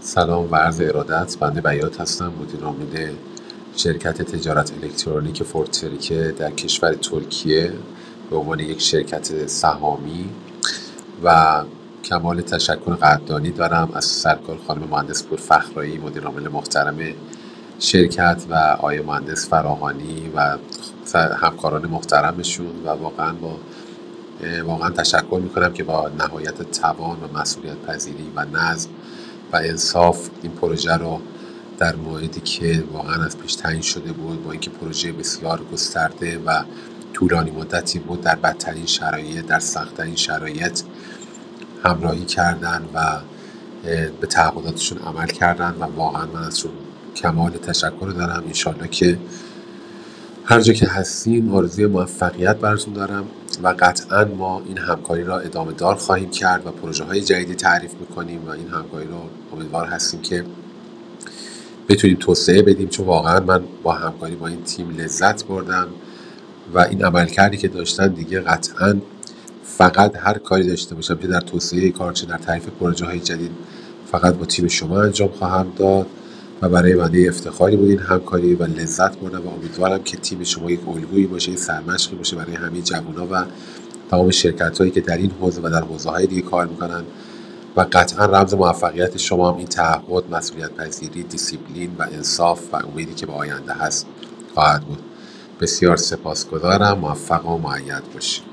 سلام و عرض ارادت. بنده بیات هستم، مدیر عامل شرکت تجارت الکترونیک فورتریکه در کشور ترکیه به عنوان یک شرکت سهامی و کمال تشکر قدردانی دارم از سرکار خانم مهندس پور فخرایی، مدیر عامل محترم شرکت، و آقای مهندس فراهانی و همکاران محترمشون، و واقعا تشکر میکنم که با نهایت توان و مسئولیت پذیری و نظم و انصاف این پروژه رو در موعدی که واقعا از پیش تعیین شده بود، با اینکه پروژه بسیار گسترده و طولانی مدتی بود، در بدترین شرایط، در سخت‌ترین شرایط همراهی کردن و به تعهداتشون عمل کردن و واقعا من ازشون کمال تشکر دارم. انشالله که هر جا که هستین آرزوی موفقیت براتون دارم و قطعا ما این همکاری را ادامه دار خواهیم کرد و پروژه های جدیدی تعریف میکنیم و این همکاری رو امیدوار هستیم که بتونیم توسعه بدیم، چون واقعا من با همکاری با این تیم لذت بردم و این عملکردی که داشتن دیگه قطعا فقط هر کاری داشته باشم که در توسعه کار چه در تعریف پروژه های جدید فقط با تیم شما انجام خواهم داد و برای بنده افتخاری بود این همکاری و لذت بردم و امیدوارم که تیم شما یک الگویی باشه، یک سرمشقی باشه برای همه جوونا و تمام شرکت هایی که در این حوزه و در حوزه های دیگه کار میکنن و قطعا رمز موفقیت شما هم این تعهد، مسئولیت پذیری، دیسیپلین و انصاف و امیدی که به آینده هست خواهد بود. بسیار سپاسگزارم. موفق و مؤید باشید.